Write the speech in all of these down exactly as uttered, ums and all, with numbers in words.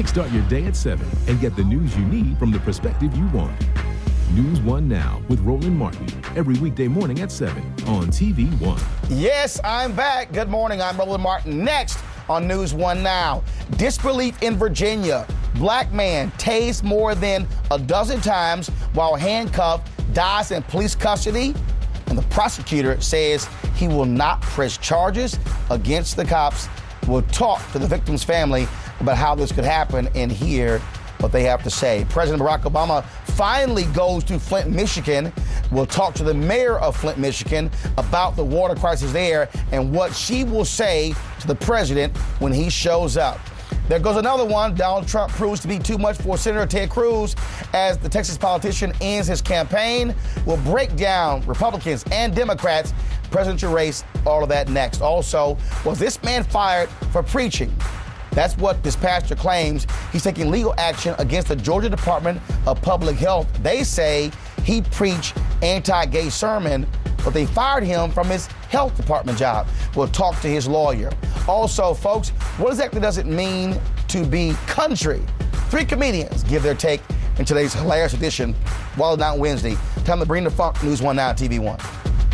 Kickstart your day at seven and get the news you need from the perspective you want. News One Now with Roland Martin, every weekday morning at seven on T V One. Yes, I'm back. Good morning. I'm Roland Martin. Next on News One Now, disbelief in Virginia. Black man tased more than a dozen times while handcuffed, dies in police custody. And the prosecutor says he will not press charges against the cops. We'll talk to the victim's family about how this could happen and hear what they have to say. President Barack Obama finally goes to Flint, Michigan. We'll talk to the mayor of Flint, Michigan about the water crisis there and what she will say to the president when he shows up. There goes another one. Donald Trump proves to be too much for Senator Ted Cruz as the Texas politician ends his campaign. We'll break down Republicans and Democrats' presidential race, all of that next. Also, was this man fired for preaching? That's what this pastor claims. He's taking legal action against the Georgia Department of Public Health. They say he preached anti-gay sermon, but they fired him from his health department job. We'll talk to his lawyer. Also, folks, what exactly does it mean to be country? Three comedians give their take in today's hilarious edition, Wild Out Wednesday. Time to bring the funk. News One Now, T V One.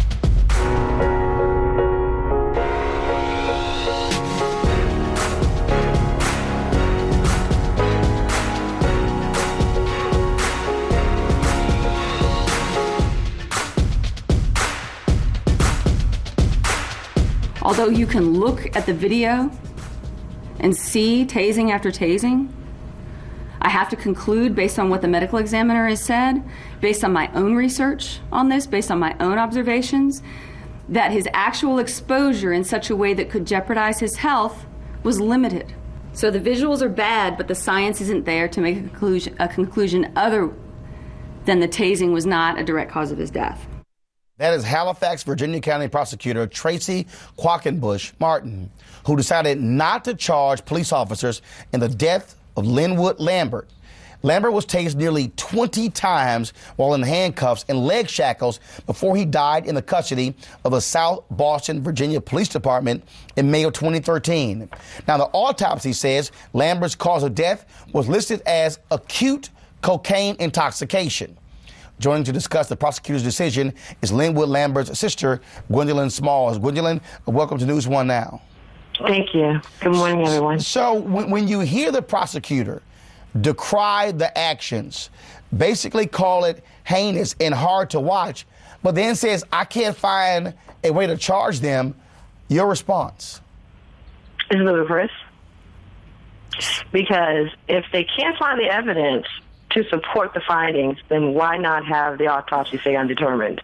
Although you can look at the video and see tasing after tasing, I have to conclude based on what the medical examiner has said, based on my own research on this, based on my own observations, that his actual exposure in such a way that could jeopardize his health was limited. So the visuals are bad, but the science isn't there to make a conclusion, a conclusion other than the tasing was not a direct cause of his death. That is Halifax, Virginia County Prosecutor Tracy Quackenbush Martin, who decided not to charge police officers in the death of Linwood Lambert. Lambert was tased nearly twenty times while in handcuffs and leg shackles before he died in the custody of the South Boston, Virginia Police Department in May of twenty thirteen. Now, the autopsy says Lambert's cause of death was listed as acute cocaine intoxication. Joining to discuss the prosecutor's decision is Linwood Lambert's sister, Gwendolyn Smalls. Gwendolyn, welcome to News One Now. Thank you. Good morning, everyone. So when, when you hear the prosecutor decry the actions, basically call it heinous and hard to watch, but then says, I can't find a way to charge them, your response? It's ludicrous. Because if they can't find the evidence to support the findings, then why not have the autopsy say undetermined?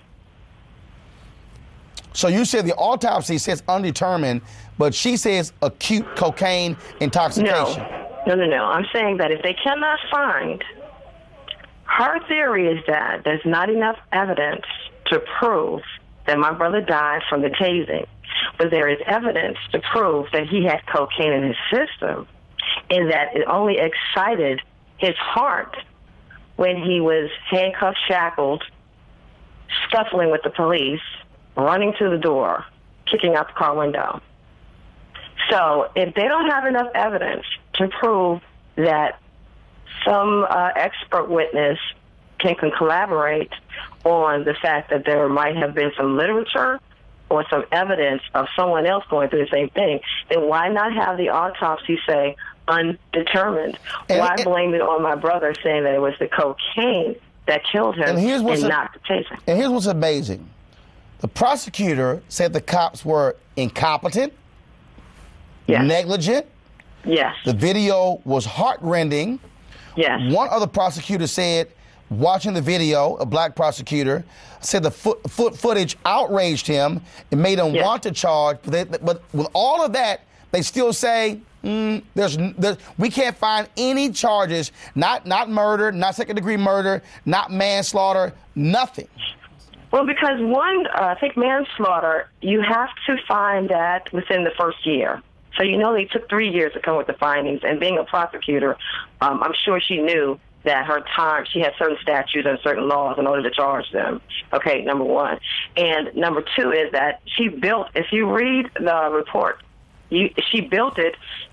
So you said the autopsy says undetermined, but she says acute cocaine intoxication. No, no, no, no. I'm saying that if they cannot find, her theory is that there's not enough evidence to prove that my brother died from the tasing, but there is evidence to prove that he had cocaine in his system and that it only excited his heart when he was handcuffed, shackled, scuffling with the police, running to the door, kicking out the car window. So if they don't have enough evidence to prove that some uh, expert witness can, can collaborate on the fact that there might have been some literature or some evidence of someone else going through the same thing, then why not have the autopsy say undetermined? And, why and, blame it on my brother, saying that it was the cocaine that killed him and, here's what's and a, not the tasing? And here's what's amazing. The prosecutor said the cops were incompetent, yes. negligent. Yes. The video was heartrending. Yes. One other prosecutor said, watching the video, a black prosecutor, said the foot, foot footage outraged him and made him yes. want to charge. But, they, but with all of that, they still say, mm, there's, there's, we can't find any charges, not, not murder, not second-degree murder, not manslaughter, nothing. Well, because one, uh, I think manslaughter, you have to find that within the first year. So, you know, they took three years to come with the findings. And being a prosecutor, um, I'm sure she knew that her time, she had certain statutes and certain laws in order to charge them. Okay, number one. And number two is that she built, if you read the report, you, she built it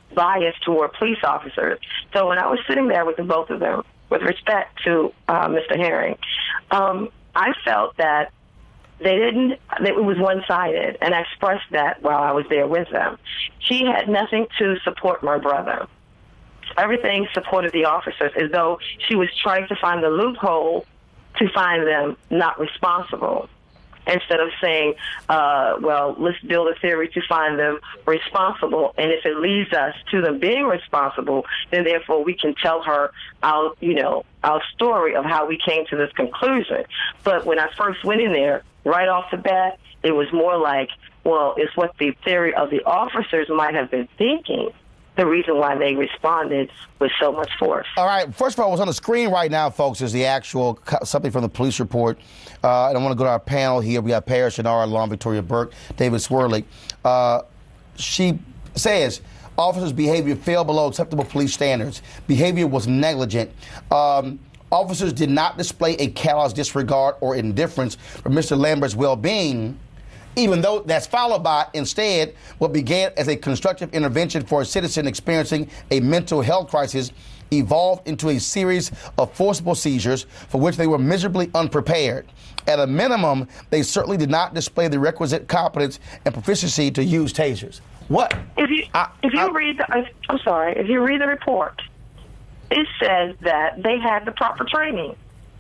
bias toward police officers. So when I was sitting there with the both of them, with respect to uh, Mister Herring, um, I felt that they didn't, that it was one-sided, and I expressed that while I was there with them. She had nothing to support my brother. Everything supported the officers, as though she was trying to find the loophole to find them not responsible, instead of saying, uh, well, let's build a theory to find them responsible. And if it leads us to them being responsible, then therefore we can tell her our, you know, our story of how we came to this conclusion. But when I first went in there, right off the bat, it was more like, well, it's what the theory of the officers might have been thinking, the reason why they responded with so much force. All right. First of all, what's on the screen right now, folks, is the actual something from the police report. Uh, and I want to go to our panel here. We got Paris Shannara, Lauren Victoria Burke, David Swirly. Uh, she says officers' behavior fell below acceptable police standards. Behavior was negligent. Um, officers did not display a callous disregard or indifference for Mister Lambert's well-being, even though that's followed by, instead, what began as a constructive intervention for a citizen experiencing a mental health crisis evolved into a series of forcible seizures for which they were miserably unprepared. At a minimum, they certainly did not display the requisite competence and proficiency to use tasers. What? If you I, if you I, read the, I'm sorry, if you read the report, it says that they had the proper training.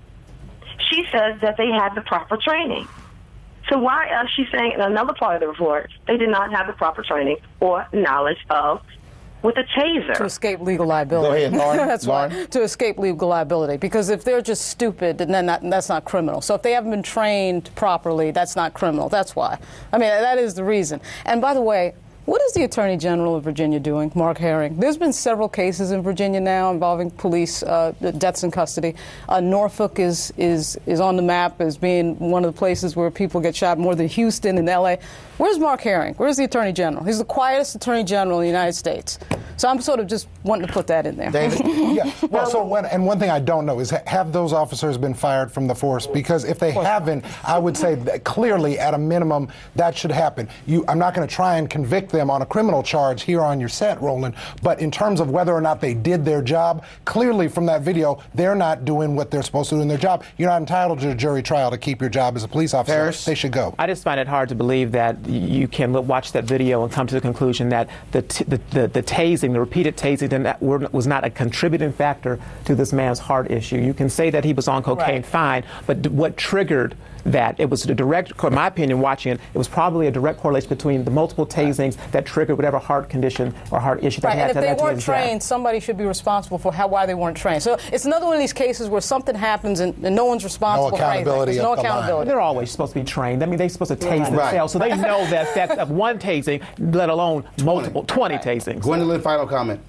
She says that they had the proper training. So why is she saying in another part of the report they did not have the proper training or knowledge of with a taser? To escape legal liability. Go ahead, Lauren. That's Lauren. why. To escape legal liability. Because if they're just stupid, then that, that's not criminal. So if they haven't been trained properly, that's not criminal. That's why. I mean, that is the reason. And by the way, what is the Attorney General of Virginia doing, Mark Herring? There's been several cases in Virginia now involving police uh, deaths in custody. Uh, Norfolk is, is, is on the map as being one of the places where people get shot more than Houston and L A. Where's Mark Herring? Where's the Attorney General? He's the quietest Attorney General in the United States. So I'm sort of just wanting to put that in there. David? Yeah. Well, so when, and one thing I don't know is ha- have those officers been fired from the force? Because if they haven't, I would say that clearly, at a minimum, that should happen. You, I'm not going to try and convict them on a criminal charge here on your set, Roland. But in terms of whether or not they did their job, clearly from that video, they're not doing what they're supposed to do in their job. You're not entitled to a jury trial to keep your job as a police officer. Paris? They should go. I just find it hard to believe that you can watch that video and come to the conclusion that the t- the, the, the tasing, the repeated tasing, was not a contributing factor to this man's heart issue. You can say that he was on cocaine, right, fine, but what triggered that? It was a direct, in my opinion, watching it, it was probably a direct correlation between the multiple tasings that triggered whatever heart condition or heart issue that right, had. And if they weren't trained, death. somebody should be responsible for how why they weren't trained. So it's another one of these cases where something happens and, and no one's responsible no for anything. accountability. There's no the accountability. They're always supposed to be trained. I mean, they're supposed to tase right. themselves, so they know the effect of one tasing, let alone multiple, twenty, twenty right. tasings. Gwendolyn, final comment.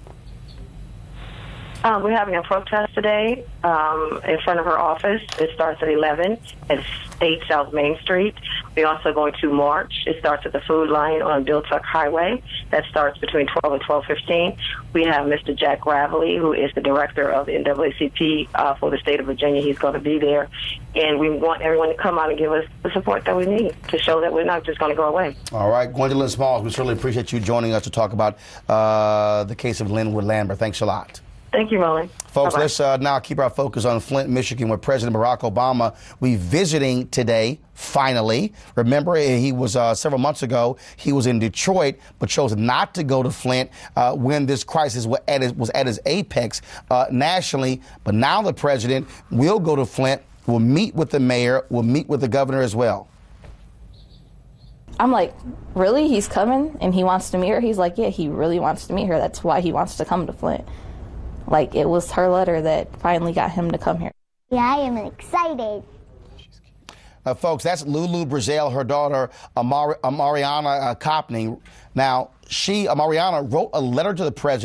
Um, we're having a protest today um, in front of her office. It starts at eleven at eight South Main Street. We're also going to march. It starts at the Food Line on Biltuck Highway. That starts between twelve and twelve fifteen. We have Mister Jack Gravely, who is the director of the N double A C P uh, for the state of Virginia. He's going to be there. And we want everyone to come out and give us the support that we need to show that we're not just going to go away. All right. Gwendolyn Smalls, we certainly appreciate you joining us to talk about uh, the case of Linwood Lambert. Thanks a lot. Thank you, Roland. Folks, Bye-bye. let's uh, now keep our focus on Flint, Michigan, where President Barack Obama will be visiting today, finally. Remember, he was uh, several months ago, he was in Detroit, but chose not to go to Flint uh, when this crisis was at its, was at its apex uh, nationally. But now the president will go to Flint, will meet with the mayor, will meet with the governor as well. I'm like, really? He's coming and he wants to meet her? He's like, yeah, he really wants to meet her. That's why he wants to come to Flint. Like, it was her letter that finally got him to come here. Yeah, I am excited. Uh, folks, that's Lulu Brazel, her daughter, Amari- Amariana uh, Copney. Now, she, Amariana, wrote a letter to the president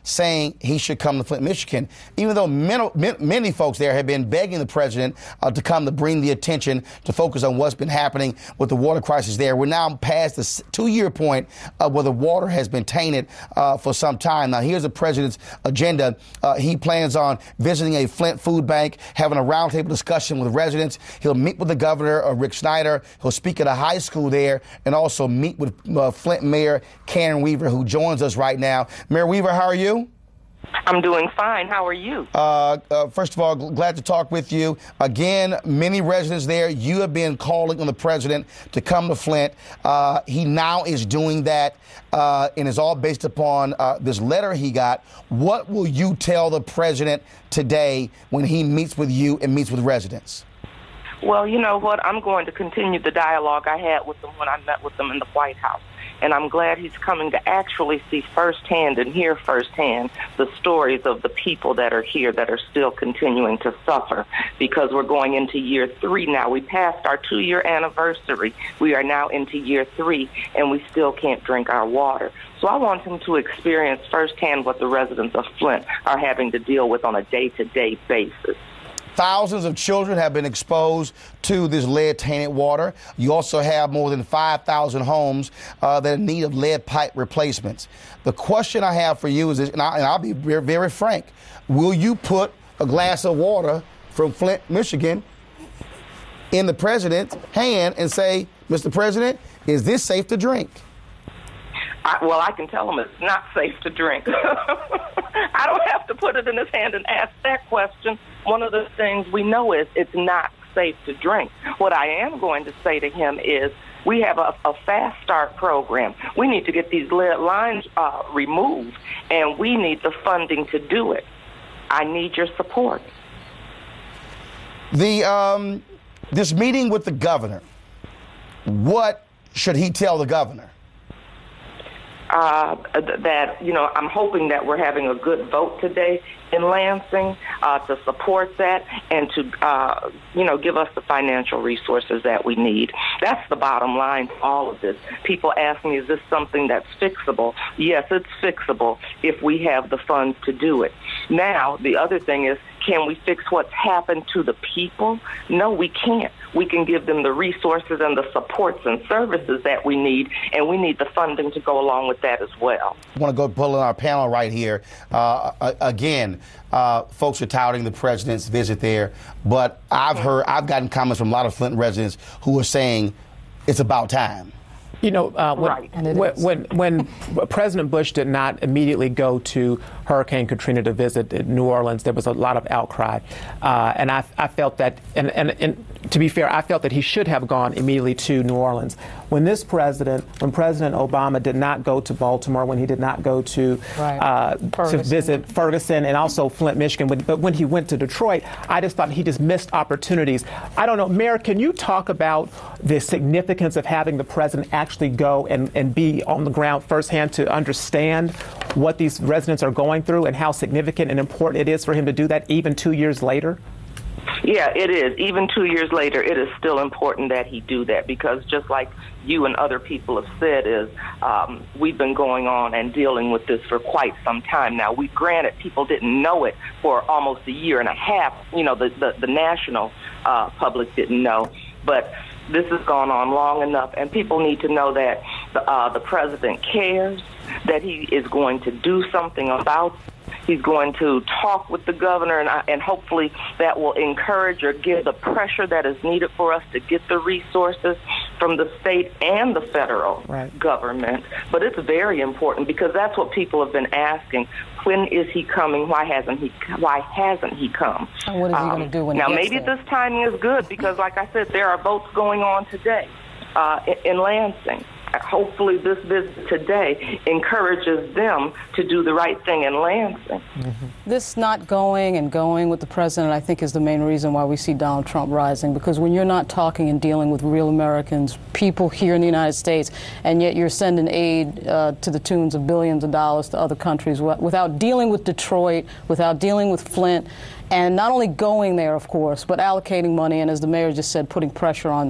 saying he should come to Flint, Michigan, even though many, many folks there have been begging the president uh, to come to bring the attention to focus on what's been happening with the water crisis there. We're now past the two-year point uh, where the water has been tainted uh, for some time. Now, here's the president's agenda. Uh, he plans on visiting a Flint food bank, having a roundtable discussion with residents. He'll meet with the governor, uh, Rick Snyder. He'll speak at a high school there and also meet with uh, Flint Mayor Karen Weaver, who joins us right now. Mayor Weaver, how are you? I'm doing fine. How are you? Uh, uh, first of all, glad to talk with you. Again, many residents there, you have been calling on the president to come to Flint. Uh, he now is doing that, uh, and it's all based upon uh, this letter he got. What will you tell the president today when he meets with you and meets with residents? Well, you know what? I'm going to continue the dialogue I had with them when I met with them in the White House. And I'm glad he's coming to actually see firsthand and hear firsthand the stories of the people that are here that are still continuing to suffer, because we're going into year three now. We passed our two-year anniversary. We are now into year three, and we still can't drink our water. So I want him to experience firsthand what the residents of Flint are having to deal with on a day-to-day basis. Thousands of children have been exposed to this lead-tainted water. You also have more than five thousand homes uh, that are in need of lead pipe replacements. The question I have for you is this, and, I, and I'll be very, very frank. Will you put a glass of water from Flint, Michigan in the president's hand and say, Mister President, is this safe to drink? I, well, I can tell him it's not safe to drink. I don't have to put it in his hand and ask that question. One of the things we know is it's not safe to drink. What I am going to say to him is we have a, a fast start program. We need to get these lead lines uh, removed, and we need the funding to do it. I need your support. The um, this meeting with the governor, what should he tell the governor? Uh, that, you know, I'm hoping that we're having a good vote today in Lansing uh, to support that and to, uh, you know, give us the financial resources that we need. That's the bottom line to all of this. People ask me, is this something that's fixable? Yes, it's fixable if we have the funds to do it. Now, the other thing is, can we fix what's happened to the people? No, we can't. We can give them the resources and the supports and services that we need, and we need the funding to go along with that as well. I want to go pull in our panel right here. Uh, again, uh, folks are touting the president's visit there, but I've heard, I've gotten comments from a lot of Flint residents who are saying it's about time. You know, uh, when, right. when, when, when President Bush did not immediately go to Hurricane Katrina to visit New Orleans, there was a lot of outcry. Uh, and I, I felt that, and, and, and to be fair, I felt that he should have gone immediately to New Orleans. When this president, when President Obama did not go to Baltimore, when he did not go to right. uh, to visit Ferguson and also Flint, Michigan, when, but when he went to Detroit, I just thought he just missed opportunities. I don't know, Mayor, can you talk about the significance of having the president actually go and, and be on the ground firsthand to understand what these residents are going through and how significant and important it is for him to do that even two years later? Yeah, it is. Even two years later, it is still important that he do that, because just like you and other people have said, is um, we've been going on and dealing with this for quite some time now. We granted people didn't know it for almost a year and a half. You know, the, the, the national uh, public didn't know. But this has gone on long enough, and people need to know that the, uh, the president cares, that he is going to do something about it. He's going to talk with the governor, and, I, and hopefully that will encourage or give the pressure that is needed for us to get the resources from the state and the federal right. government. But it's very important, because that's what people have been asking. When is he coming? Why hasn't he? Why hasn't he come? And what is he um, going to do when now, he gets maybe there? this timing is good, because, like I said, there are votes going on today uh, in, in Lansing. Hopefully this visit today encourages them to do the right thing in Lansing. Mm-hmm. This not going and going with the president, I think, is the main reason why we see Donald Trump rising, because when you're not talking and dealing with real Americans, people here in the United States, and yet you're sending aid uh, to the tunes of billions of dollars to other countries without dealing with Detroit, without dealing with Flint, and not only going there, of course, but allocating money, and as the mayor just said, putting pressure on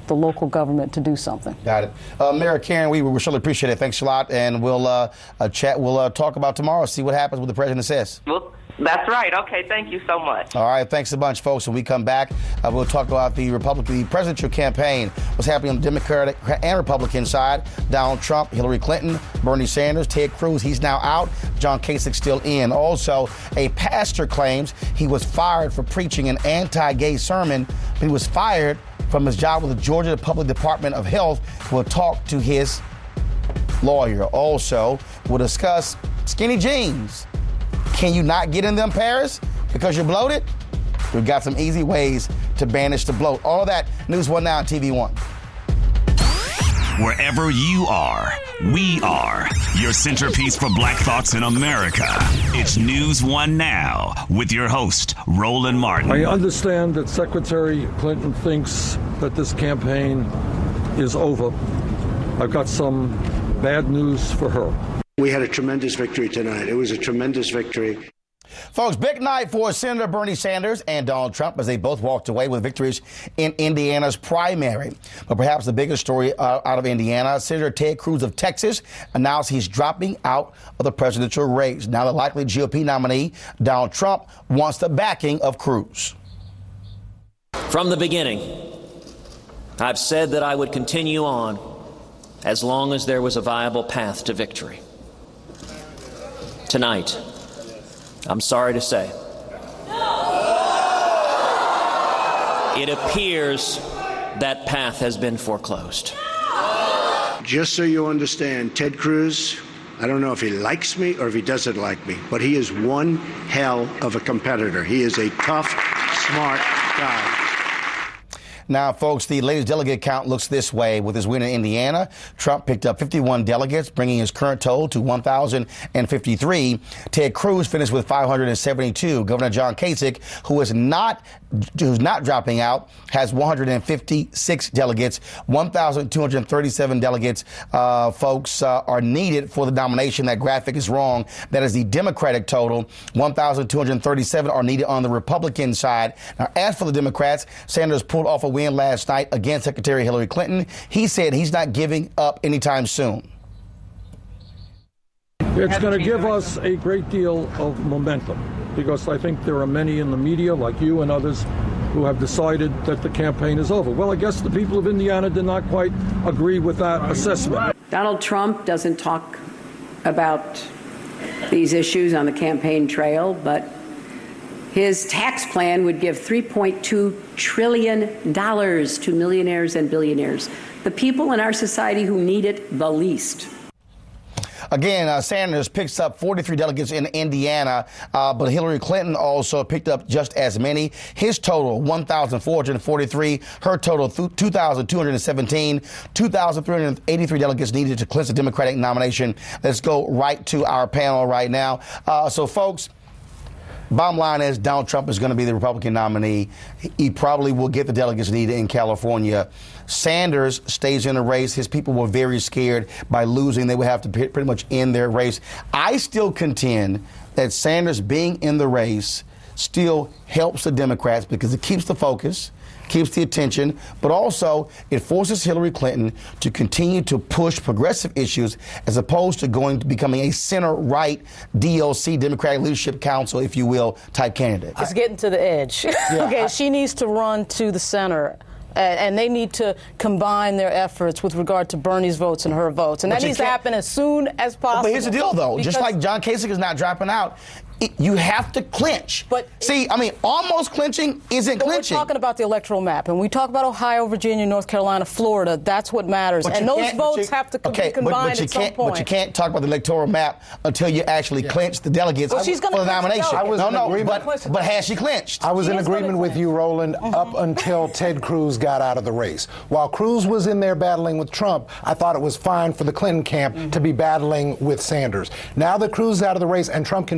the local government to do something. Got it. Uh, Mayor Karen, we, we surely appreciate it. Thanks a lot. And we'll uh, uh, chat. We'll uh, talk about tomorrow, see what happens, what the president says. Well, that's right. Okay, thank you so much. All right, thanks a bunch, folks. When we come back, uh, we'll talk about the Republican, the presidential campaign, what's happening on the Democratic and Republican side. Donald Trump, Hillary Clinton, Bernie Sanders, Ted Cruz, he's now out. John Kasich still in. Also, a pastor claims he was fired for preaching an anti-gay sermon, but he was fired from his job with the Georgia Public Department of Health. We'll talk to his lawyer. Also, we'll discuss skinny jeans. Can you not get in them, Paris, because you're bloated? We've got some easy ways to banish the bloat. All of that, News One Now on T V One. Wherever you are, we are your centerpiece for Black thoughts in America. It's News One Now with your host, Roland Martin. I understand that Secretary Clinton thinks that this campaign is over. I've got some bad news for her. We had a tremendous victory tonight. It was a tremendous victory. Folks, big night for Senator Bernie Sanders and Donald Trump as they both walked away with victories in Indiana's primary. But perhaps the biggest story uh, out of Indiana, Senator Ted Cruz of Texas announced he's dropping out of the presidential race. Now the likely G O P nominee, Donald Trump, wants the backing of Cruz. From the beginning, I've said that I would continue on as long as there was a viable path to victory. Tonight, I'm sorry to say, it appears that path has been foreclosed. Just so you understand, Ted Cruz, I don't know if he likes me or if he doesn't like me, but he is one hell of a competitor. He is a tough, smart guy. Now, folks, the latest delegate count looks this way. With his win in Indiana, Trump picked up fifty-one delegates, bringing his current total to one thousand fifty-three. Ted Cruz finished with five hundred seventy-two. Governor John Kasich, who is not who's not dropping out, has one hundred fifty-six delegates. one thousand two hundred thirty-seven delegates, uh, folks, uh, are needed for the nomination. That graphic is wrong. That is the Democratic total. one thousand two hundred thirty-seven are needed on the Republican side. Now, as for the Democrats, Sanders pulled off a win last night against Secretary Hillary Clinton. He said he's not giving up anytime soon. It's going to give us a great deal of momentum because I think there are many in the media, like you and others, who have decided that the campaign is over. Well, I guess the people of Indiana did not quite agree with that assessment. Donald Trump doesn't talk about these issues on the campaign trail, but his tax plan would give three point two trillion dollars to millionaires and billionaires, the people in our society who need it the least. Again, uh, Sanders picks up forty-three delegates in Indiana, uh, but Hillary Clinton also picked up just as many. His total, one thousand four hundred forty-three. Her total, two thousand two hundred seventeen. two thousand three hundred eighty-three delegates needed to clinch the Democratic nomination. Let's go right to our panel right now. Uh, so, folks, bottom line is Donald Trump is going to be the Republican nominee. He probably will get the delegates needed in California. Sanders stays in the race. His people were very scared by losing. They would have to pretty much end their race. I still contend that Sanders being in the race still helps the Democrats because it keeps the focus, keeps the attention, but also it forces Hillary Clinton to continue to push progressive issues as opposed to going to becoming a center-right D L C, Democratic Leadership Council, if you will, type candidate. It's getting to the edge. Yeah, okay, I, she needs to run to the center. Uh, and they need to combine their efforts with regard to Bernie's votes and her votes. And that needs to happen as soon as possible. But here's the deal, though. Just like John Kasich is not dropping out, it, you have to clinch. But see, I mean, almost clinching isn't clinching. We're talking about the electoral map, and we talk about Ohio, Virginia, North Carolina, Florida. That's what matters. But and those votes you, have to okay, be combined but, but at some can't, point. But you can't talk about the electoral map until you actually yeah. clinch the delegates well, she's for the nomination. I was no, in no, agreement. but, but has she clinched? I was she in agreement with you, Roland, mm-hmm. up until Ted Cruz got out of the race. While Cruz was in there battling with Trump, I thought it was fine for the Clinton camp mm-hmm. to be battling with Sanders. Now that Cruz is out of the race and Trump can turn his full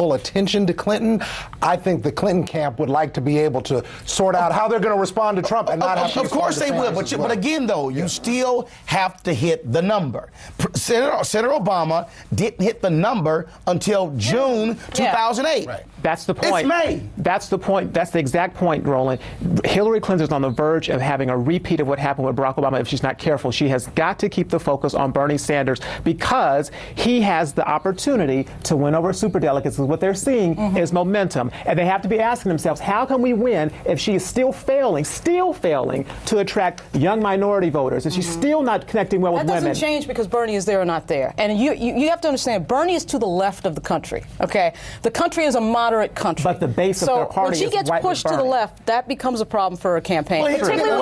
full attention to Clinton. I think the Clinton camp would like to be able to sort out how they're going to respond to Trump and not of, have to Of course they will, but, you, well. but again, though, you still have to hit the number. Senator, Senator Obama didn't hit the number until June two thousand eight. Right. That's the point. It's May. That's the point. That's the exact point, Roland. Hillary Clinton is on the verge of having a repeat of what happened with Barack Obama if she's not careful. She has got to keep the focus on Bernie Sanders because he has the opportunity to win over superdelegates. What they're seeing mm-hmm. is momentum. And they have to be asking themselves, how can we win if she is still failing, still failing to attract young minority voters? If she's mm-hmm. still not connecting well that with women? That doesn't change because Bernie is there or not there. And you, you, you have to understand, Bernie is to the left of the country, okay? The country is a moderate country. But the base so of their party when she is gets right pushed to the left, that becomes a problem for her campaign. Well,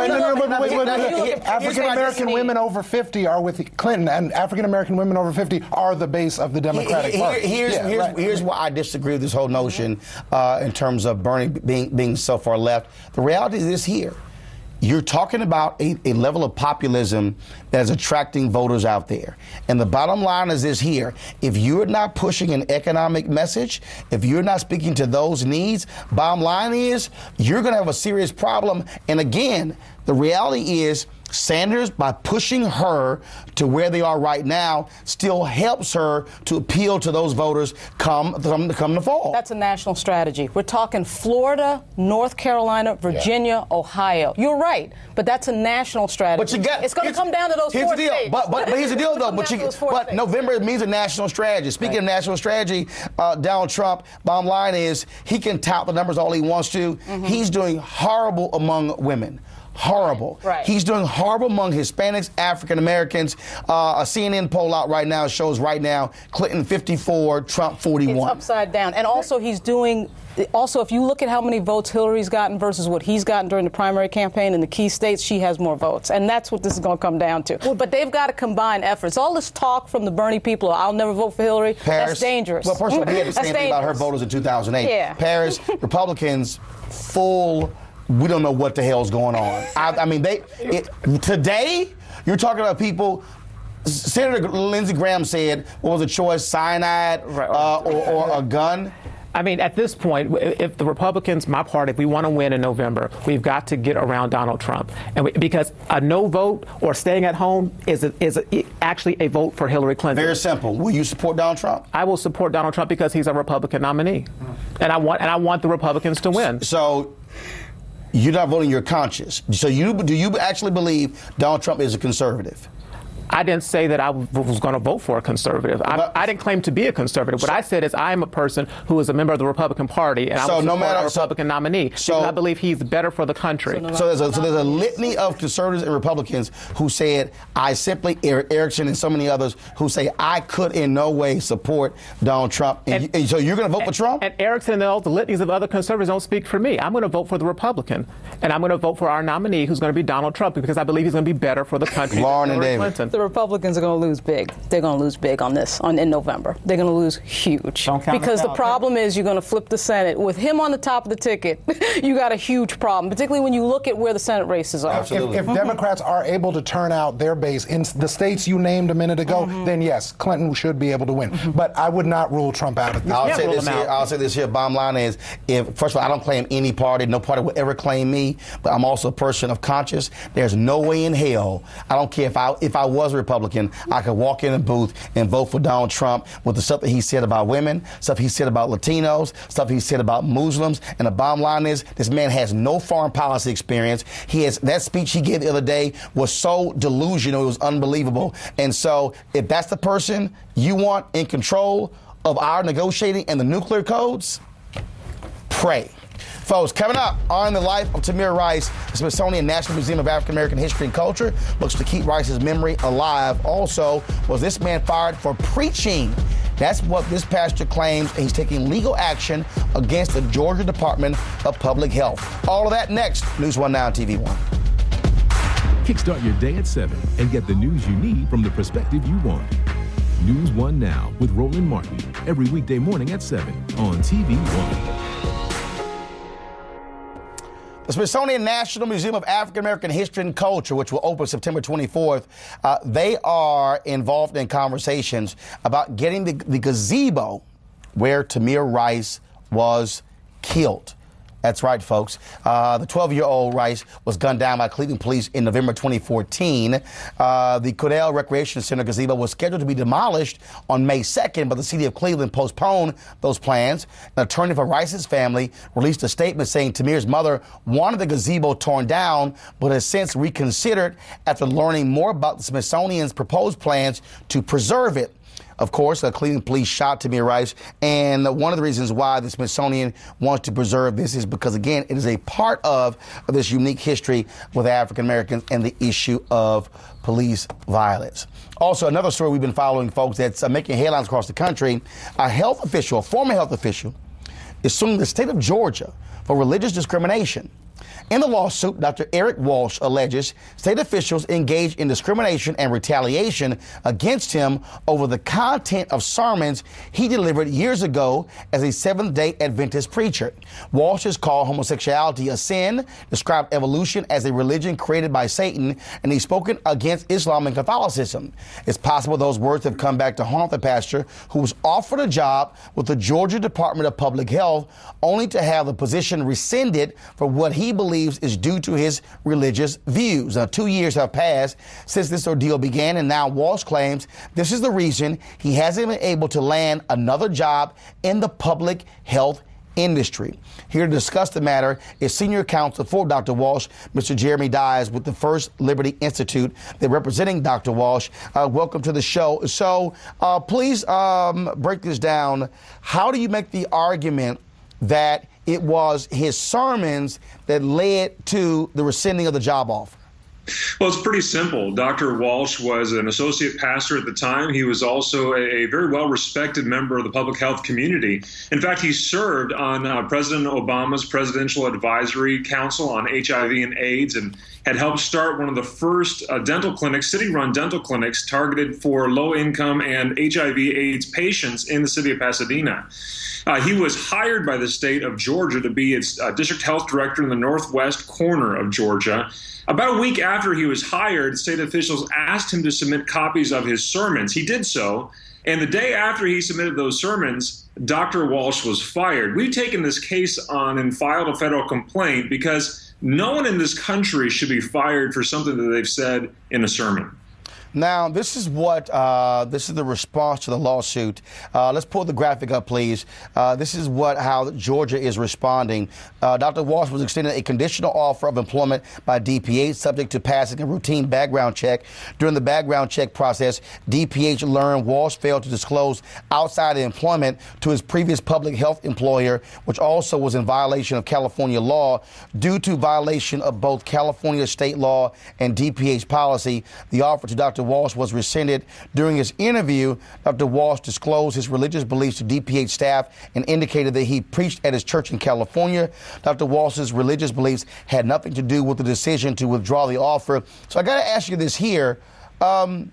African American women over fifty are with Clinton, and African American women over fifty are the base of the Democratic Here, Party. Here's, yeah, here's, right. here's why I disagree with this whole notion uh, in terms of Bernie being being so far left. The reality is this here. You're talking about a, a level of populism that is attracting voters out there. And the bottom line is this here. If you're not pushing an economic message, if you're not speaking to those needs, bottom line is you're going to have a serious problem. And again, the reality is Sanders, by pushing her to where they are right now, still helps her to appeal to those voters come, come, come the fall. That's a national strategy. We're talking Florida, North Carolina, Virginia, yeah. Ohio. You're right, but that's a national strategy. But you got, it's going to come down to those here's four the deal. states. But, but, but here's the deal, though. But, you, but November means a national strategy. Speaking right. of national strategy, uh, Donald Trump, bottom line is he can tout the numbers all he wants to. Mm-hmm. He's doing horrible among women. Horrible. Right, right. He's doing horrible among Hispanics, African Americans. Uh, a C N N poll out right now shows right now Clinton fifty-four, Trump forty-one. It's upside down. And also he's doing, also if you look at how many votes Hillary's gotten versus what he's gotten during the primary campaign in the key states, she has more votes. And that's what this is going to come down to. But they've got to combine efforts. All this talk from the Bernie people, I'll never vote for Hillary, Paris, that's dangerous. Well, first of all, we had the same thing about her voters in two thousand eight. Yeah. Paris, Republicans, full... We don't know what the hell's going on. I, I mean, they it, today you're talking about people. Senator Lindsey Graham said, "What was the choice? Cyanide uh, or, or a gun?" I mean, at this point, if the Republicans, my party, if we want to win in November, we've got to get around Donald Trump, and we, because a no vote or staying at home is a, is a, actually a vote for Hillary Clinton. Very simple. Will you support Donald Trump? I will support Donald Trump because he's a Republican nominee, and I want and I want the Republicans to win. So. You're not voting your conscience. So you do you actually believe Donald Trump is a conservative? I didn't say that I was going to vote for a conservative. I, I didn't claim to be a conservative. What I said is I'm a person who is a member of the Republican Party, and so I will no support matter, a Republican so, nominee so, because I believe he's better for the country. So, no so, there's a, so there's a litany of conservatives and Republicans who said, I simply, Eric Erickson and so many others who say, I could in no way support Donald Trump. And, and, you, and so you're going to vote and, for Trump? And Erickson and all the litanies of other conservatives don't speak for me. I'm going to vote for the Republican, and I'm going to vote for our nominee, who's going to be Donald Trump, because I believe he's going to be better for the country. Lauren and David. Clinton. The Republicans are going to lose big. They're going to lose big on this on in November. They're going to lose huge. Because the problem is you're going to flip the Senate. With him on the top of the ticket, you got a huge problem, particularly when you look at where the Senate races are. Absolutely. If, if Democrats are able to turn out their base in the states you named a minute ago, mm-hmm. then yes, Clinton should be able to win. Mm-hmm. But I would not rule Trump out of this. I'll say this here. I'll say this here. Bottom line is, if first of all, I don't claim any party. No party will ever claim me. But I'm also a person of conscience. There's no way in hell. I don't care if I if I was a Republican, I could walk in a booth and vote for Donald Trump with the stuff that he said about women, stuff he said about Latinos, stuff he said about Muslims. And the bottom line is, this man has no foreign policy experience. He has that speech he gave the other day was so delusional, it was unbelievable. And so, if that's the person you want in control of our negotiating and the nuclear codes, pray. Folks, coming up on the life of Tamir Rice, the Smithsonian National Museum of African American History and Culture looks to keep Rice's memory alive. Also, was this man fired for preaching? That's what this pastor claims, and he's taking legal action against the Georgia Department of Public Health. All of that next. News one now on T V one. Kickstart your day at seven and get the news you need from the perspective you want. News one Now with Roland Martin, every weekday morning at seven on T V one. The Smithsonian National Museum of African American History and Culture, which will open September twenty-fourth, uh, they are involved in conversations about getting the, the gazebo where Tamir Rice was killed. That's right, folks. Uh, the twelve-year-old Rice was gunned down by Cleveland police in November twenty fourteen. Uh, the Cordell Recreation Center gazebo was scheduled to be demolished on May second, but the city of Cleveland postponed those plans. An attorney for Rice's family released a statement saying Tamir's mother wanted the gazebo torn down, but has since reconsidered after learning more about the Smithsonian's proposed plans to preserve it. Of course, the Cleveland police shot Tamir Rice, and one of the reasons why the Smithsonian wants to preserve this is because, again, it is a part of this unique history with African Americans and the issue of police violence. Also, another story we've been following, folks, that's uh, making headlines across the country. A health official, a former health official, is suing the state of Georgia for religious discrimination. In the lawsuit, Doctor Eric Walsh alleges state officials engaged in discrimination and retaliation against him over the content of sermons he delivered years ago as a Seventh-day Adventist preacher. Walsh has called homosexuality a sin, described evolution as a religion created by Satan, and he's spoken against Islam and Catholicism. It's possible those words have come back to haunt the pastor, who was offered a job with the Georgia Department of Public Health, only to have the position rescinded for what he believes is due to his religious views. Now, two years have passed since this ordeal began, and now Walsh claims this is the reason he hasn't been able to land another job in the public health industry. Here to discuss the matter is senior counsel for Doctor Walsh, Mister Jeremy Dyes with the First Liberty Institute. They're representing Doctor Walsh. Uh, welcome to the show. So uh, please um, break this down. How do you make the argument that it was his sermons that led to the rescinding of the job offer? Well, it's pretty simple. Doctor Walsh was an associate pastor at the time. He was also a very well-respected member of the public health community. In fact, he served on uh, President Obama's Presidential Advisory Council on H I V and AIDS and had helped start one of the first uh, dental clinics, city-run dental clinics, targeted for low-income and H I V AIDS patients in the city of Pasadena. Uh, he was hired by the state of Georgia to be its uh, district health director in the northwest corner of Georgia. About a week after he was hired, state officials asked him to submit copies of his sermons. He did so, and the day after he submitted those sermons, Doctor Walsh was fired. We've taken this case on and filed a federal complaint because no one in this country should be fired for something that they've said in a sermon. Now, this is what, uh, this is the response to the lawsuit. Uh, let's pull the graphic up, please. Uh, this is what, how Georgia is responding. Uh, Doctor Walsh was extended a conditional offer of employment by D P H subject to passing a routine background check. During the background check process, D P H learned Walsh failed to disclose outside employment to his previous public health employer, which also was in violation of California law. Due to violation of both California state law and D P H policy, the offer to Doctor Walsh was rescinded. During his interview, Doctor Walsh disclosed his religious beliefs to D P H staff and indicated that he preached at his church in California. Doctor Walsh's religious beliefs had nothing to do with the decision to withdraw the offer. So I got to ask you this here. Um,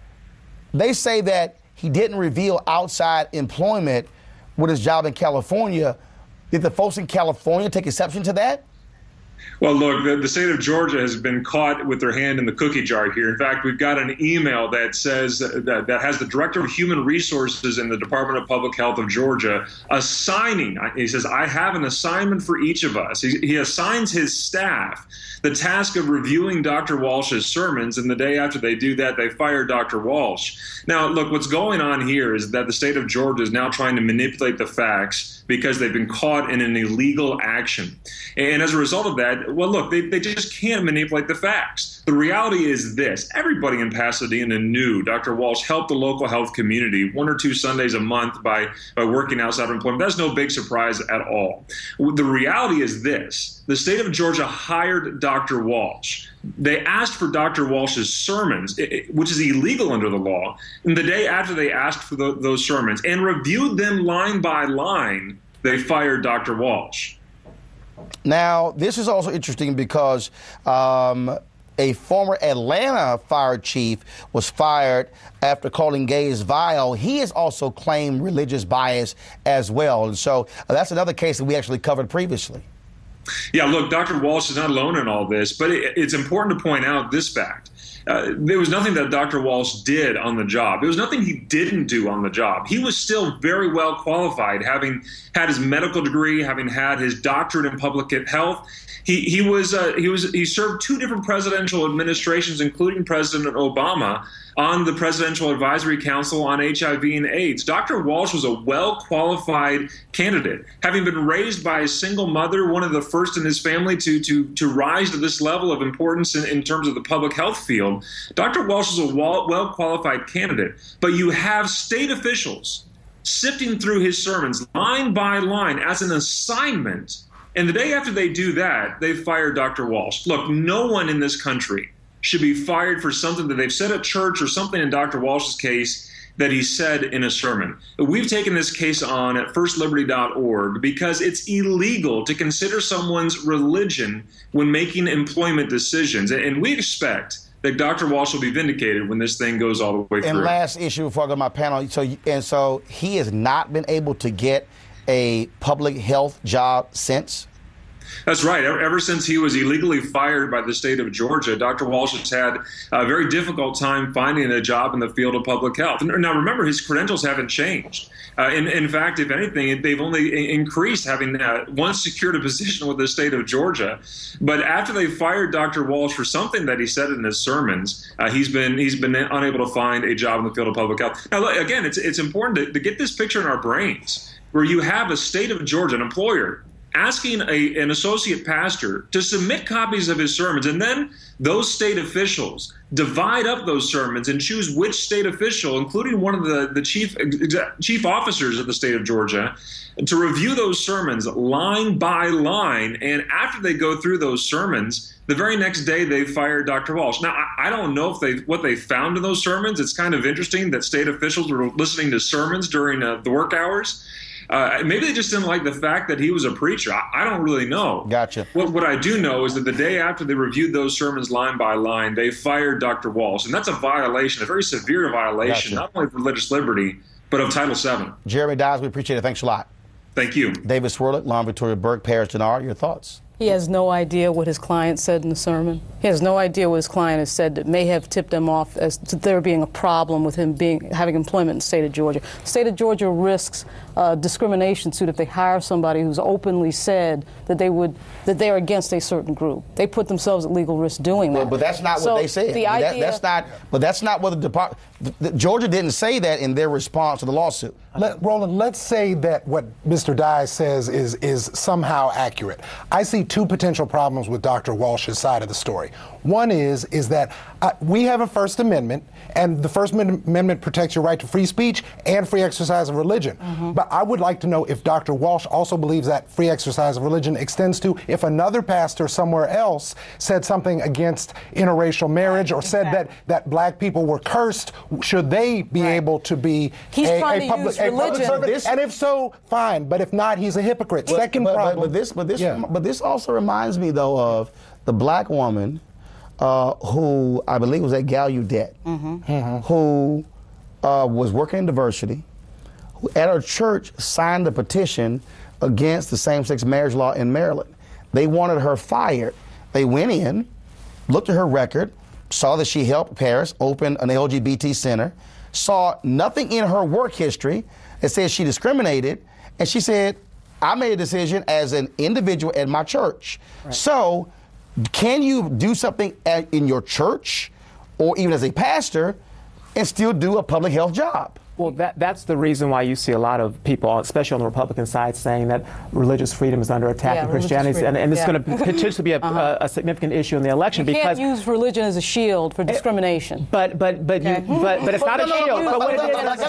they say that he didn't reveal outside employment with his job in California. Did the folks in California take exception to that? Well, look, the, the state of Georgia has been caught with their hand in the cookie jar here. In fact, we've got an email that says that, that has the director of human resources in the Department of Public Health of Georgia assigning, he says, I have an assignment for each of us. He, he assigns his staff the task of reviewing Doctor Walsh's sermons, and the day after they do that, they fire Doctor Walsh. Now, look, what's going on here is that the state of Georgia is now trying to manipulate the facts because they've been caught in an illegal action. And as a result of that, well, look, they, they just can't manipulate the facts. The reality is this. Everybody in Pasadena knew Doctor Walsh helped the local health community one or two Sundays a month by, by working outside of employment. That's no big surprise at all. The reality is this. The state of Georgia hired Doctor Walsh. They asked for Doctor Walsh's sermons, which is illegal under the law, and the day after they asked for the, those sermons and reviewed them line by line, they fired Doctor Walsh. Now, this is also interesting because um, a former Atlanta fire chief was fired after calling gays vile. He has also claimed religious bias as well. And so uh, that's another case that we actually covered previously. Yeah, look, Doctor Walsh is not alone in all this, but it, it's important to point out this fact. uh, there was nothing that Doctor Walsh did on the job. There was nothing he didn't do on the job. He was still very well qualified, having had his medical degree, having had his doctorate in public health. He he was uh, he was he served two different presidential administrations, including President Obama, on the Presidential Advisory Council on H I V and AIDS. Doctor Walsh was a well-qualified candidate, having been raised by a single mother, one of the first in his family to to to rise to this level of importance in, in terms of the public health field. Doctor Walsh is a well-qualified candidate, but you have state officials sifting through his sermons line by line as an assignment. And the day after they do that, they fire Doctor Walsh. Look, no one in this country should be fired for something that they've said at church or something in Doctor Walsh's case that he said in a sermon. We've taken this case on at first liberty dot org because it's illegal to consider someone's religion when making employment decisions. And we expect that Doctor Walsh will be vindicated when this thing goes all the way through. And last issue before I go to my panel. So, and so he has not been able to get a public health job since? That's right. Ever since he was illegally fired by the state of Georgia, Doctor Walsh has had a very difficult time finding a job in the field of public health. Now, remember, his credentials haven't changed. Uh, in, in fact, if anything, they've only increased, having uh, once secured a position with the state of Georgia. But after they fired Doctor Walsh for something that he said in his sermons, uh, he's been he's been unable to find a job in the field of public health. Now, again, it's it's important to, to get this picture in our brains, where you have a state of Georgia, an employer, asking a, an associate pastor to submit copies of his sermons, and then those state officials divide up those sermons and choose which state official, including one of the, the chief chief officers of the state of Georgia, to review those sermons line by line. And after they go through those sermons, the very next day they fired Doctor Walsh. Now, I, I don't know if they what they found in those sermons. It's kind of interesting that state officials were listening to sermons during uh, the work hours. Uh, maybe they just didn't like the fact that he was a preacher. I, I don't really know. Gotcha. What, what I do know is that the day after they reviewed those sermons line by line, they fired Doctor Walsh. And that's a violation, a very severe violation, Gotcha. not only of religious liberty, but of Title seven. Jeremy Dodds, we appreciate it. Thanks a lot. Thank you. David Swirlick, Lauren Victoria Burke, Paris Denard, your thoughts? He has no idea what his client said in the sermon. He has no idea what his client has said that may have tipped him off as to there being a problem with him being having employment in the state of Georgia. The state of Georgia risks a discrimination suit if they hire somebody who's openly said that they would that they are against a certain group. They put themselves at legal risk doing that. But, but that's not so what they said. The I mean, idea, that, that's not. But that's not what the department. Georgia didn't say that in their response to the lawsuit. Let, Roland, let's say that what Mister Dye says is is somehow accurate. I see two potential problems with Doctor Walsh's side of the story. One is is that uh, we have a First Amendment, and the First Amendment protects your right to free speech and free exercise of religion. Mm-hmm. But I would like to know if Doctor Walsh also believes that free exercise of religion extends to if another pastor somewhere else said something against interracial marriage, or exactly. said that, that black people were cursed, should they be right. able to be he's a, trying a, to public, use a religion. public servant? This, and if so, fine. But if not, he's a hypocrite. But, Second but, problem. But, but this, but this, yeah. but this also reminds me though of the black woman uh, who I believe was at Gallaudet, mm-hmm. Mm-hmm. who uh, was working in diversity, who at her church signed a petition against the same-sex marriage law in Maryland. They wanted her fired. They went in, looked at her record, saw that she helped Paris open an L G B T center, saw nothing in her work history that says she discriminated, and she said, I made a decision as an individual at my church. Right. So can you do something at, in your church or even as a pastor and still do a public health job? Well, that, that's the reason why you see a lot of people, especially on the Republican side, saying that religious freedom is under attack yeah, in Christianity, and, and it's yeah. going to potentially be a, uh-huh. a, a significant issue in the election. You because can't use religion as a shield for discrimination. But but but okay. you, but but it's not a shield. But I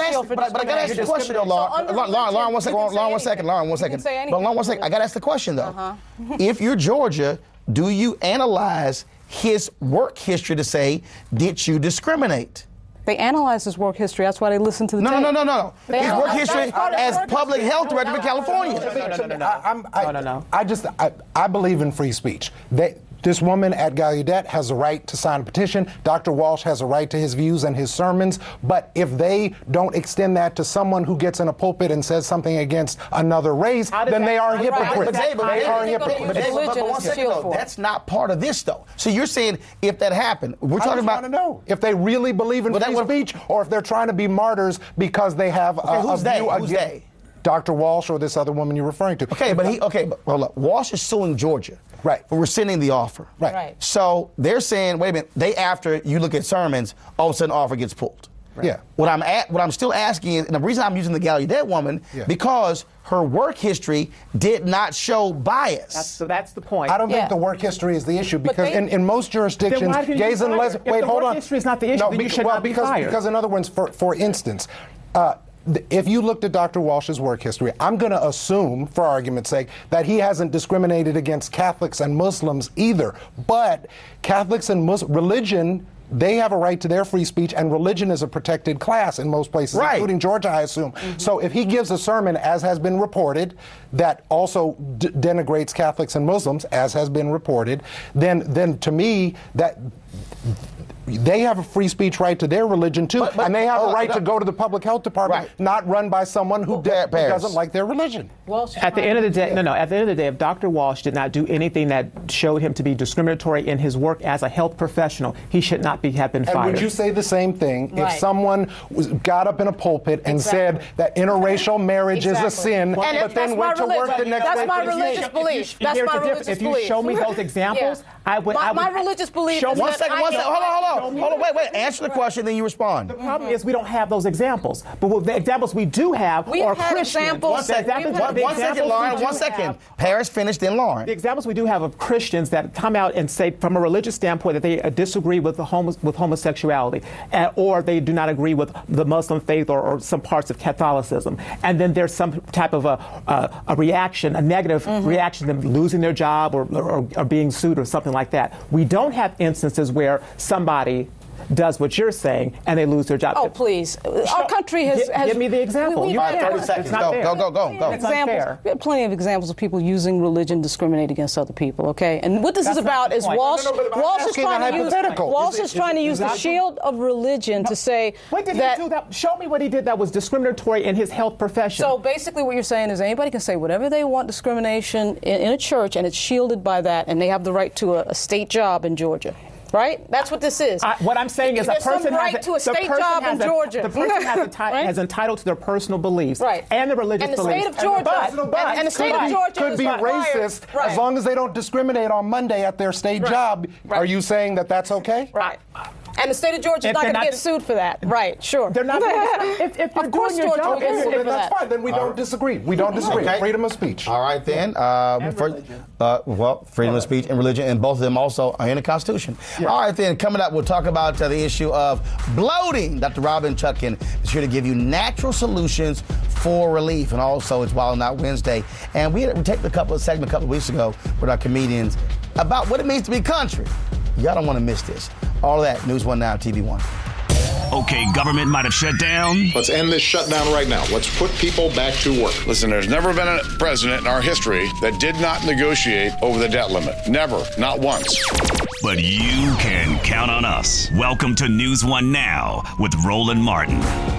got to ask the question though, Lauren. So Lauren, Lauren, one second. Lauren, one second. Lauren, one second. But Lauren, one second. I got to ask the question though. Uh-huh. If you're Georgia, do you analyze his work history to say, did you discriminate? They analyze his work history. That's why they listen to the no, tape. No, no, no, no. His work history as work public history. health director in California. No, no, no, no. I, I'm, I, no, no, no. I just, I, I believe in free speech. They, This woman at Gallaudet has a right to sign a petition. Doctor Walsh has a right to his views and his sermons. But if they don't extend that to someone who gets in a pulpit and says something against another race, then that, they are right, hypocrites. But Dave, but they Dave, are but hypocrites. But, Dave, but, but one second, though, that's not part of this, though. So you're saying if that happened, we're I talking just about... want to know if they really believe in well, free speech or if they're trying to be martyrs because they have okay, a, who's a they? view Who's against they? Doctor Walsh or this other woman you're referring to. Okay, but he... Okay, but hold up. Walsh is suing Georgia. Right. For rescinding the offer. Right. right. So they're saying, wait a minute, they after you look at sermons, all of a sudden offer gets pulled. Right. Yeah. What I'm at, what I'm still asking is, and the reason I'm using the Gallaudet woman, yeah. because her work history did not show bias. That's, so that's the point. I don't yeah. think the work history is the issue because they, in, in most jurisdictions, gays and lesbians. Wait, the hold work on. history is not the issue. No, then be, you should well, not be because fired. because in other words, for for instance. Uh, If you looked at Doctor Walsh's work history, I'm going to assume, for argument's sake, that he hasn't discriminated against Catholics and Muslims either. But Catholics and Muslim religion, they have a right to their free speech, and religion is a protected class in most places, right. including Georgia, I assume. Mm-hmm. So if he gives a sermon, as has been reported, that also d- denigrates Catholics and Muslims, as has been reported, then then to me that. They have a free speech right to their religion, too, but, but, and they have uh, a right uh, to go to the public health department, right. not run by someone who, de- who doesn't like their religion. Walsh at the end of the day, no, no, at the end of the day, if Doctor Walsh did not do anything that showed him to be discriminatory in his work as a health professional, he should not be have been and fired. And would you say the same thing right. if someone was, got up in a pulpit and exactly. said that interracial marriage exactly. is a sin, well, but then went to work the next day? That's my religious belief. That's my religious belief. If you show me those examples, I would. My, my religious belief is one second, one second, hold on, hold on, hold on, wait, wait. Answer the question, then you respond. The problem mm-hmm. is we don't have those examples. But with the examples we do have We've are had Christians. Examples. One second, one, one second, Lauren, one second. Have, Paris finished, then Lauren. The examples we do have of Christians that come out and say, from a religious standpoint, that they uh, disagree with the homo- with homosexuality, uh, or they do not agree with the Muslim faith or, or some parts of Catholicism. And then there's some type of a, a, a reaction, a negative mm-hmm. reaction to them losing their job or, or, or being sued or something like that. We don't have instances where somebody does what you're saying and they lose their job. Oh, please. Our country has... Give, has give me the example. You have thirty seconds. Go, go, go, go, go. Examples. We have plenty of examples of people using religion to discriminate against other people, okay? And what this That's is about is Walsh, no, no, no, Walsh is trying to use, Walsh is, is trying to use the shield of religion no. to say what did that... he do that? Show me what he did that was discriminatory in his health profession. So basically what you're saying is anybody can say whatever they want discrimination in, in a church, and it's shielded by that, and they have the right to a, a state job in Georgia. Right? That's what this is. I, what I'm saying is There's a person some right has a, to a state job in a, Georgia. The person has, enti- right? has entitled to their personal beliefs right. and the religious and the beliefs. State of Georgia, but, but, but, and, and the state could of be, Georgia could be racist right. as long as they don't discriminate on Monday at their state right. job. Right. Are you saying that that's okay? Right. And the state of Georgia is not going to get sued for that. Right, sure. They're not going to. If, if you're of course, doing your Georgia job, will get if, sued if, for that's that. fine. Then we All don't right. disagree. We don't disagree. Okay. Freedom of speech. All right, then. Uh, first, uh, well, freedom of speech and religion, and both of them also are in the Constitution. Yeah. All right, then. Coming up, we'll talk about uh, the issue of bloating. Doctor Robin Chutkan is here to give you natural solutions for relief, and also it's Wild Out Wednesday. And we, we taped a couple of segments a couple of weeks ago with our comedians about what it means to be country. Y'all don't want to miss this. All of that, News One Now, T V One. Okay, government might have shut down. Let's end this shutdown right now. Let's put people back to work. Listen, there's never been a president in our history that did not negotiate over the debt limit. Never. Not once. But you can count on us. Welcome to News One Now with Roland Martin.